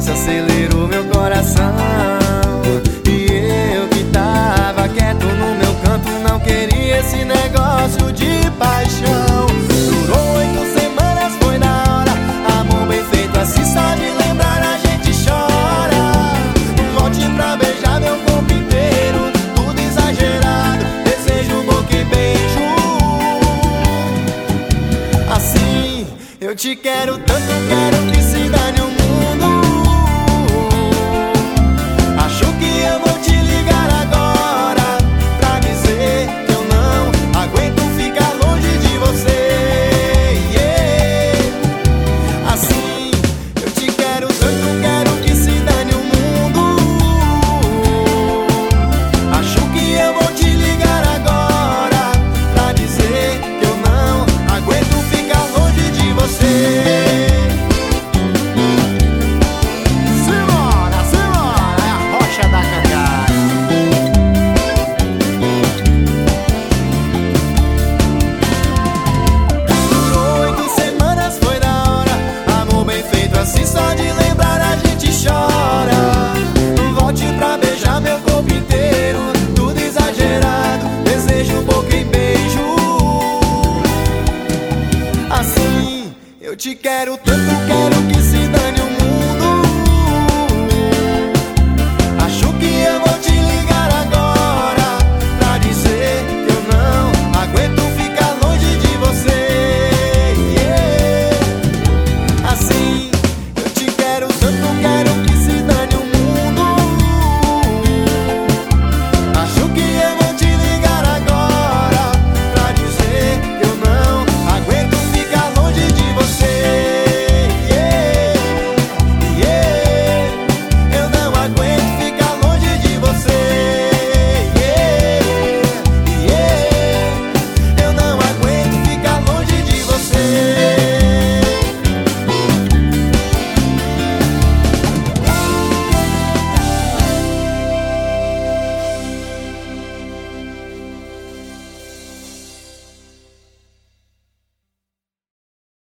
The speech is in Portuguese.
você acelerou meu coração. E eu que tava quieto no meu canto, não queria esse negócio de paixão. Durou 8 semanas, foi da hora. Amor bem feito assim, só de lembrar a gente chora. Volte pra beijar meu corpo inteiro, tudo exagerado, desejo, boca e beijo. Assim, eu te quero tanto, quero que se dane o mundo. Acho que eu vou te ligar agora pra dizer que eu não aguento ficar longe de você. Assim, eu te quero tanto, quero que se dane o mundo. Acho que eu vou te ligar agora pra dizer que eu não aguento ficar longe de você. Assim só de lembrar a gente chora. Volte pra beijar meu corpo inteiro, tudo exagerado, desejo, boca e beijo. Assim, eu te quero tanto, quero que se dane o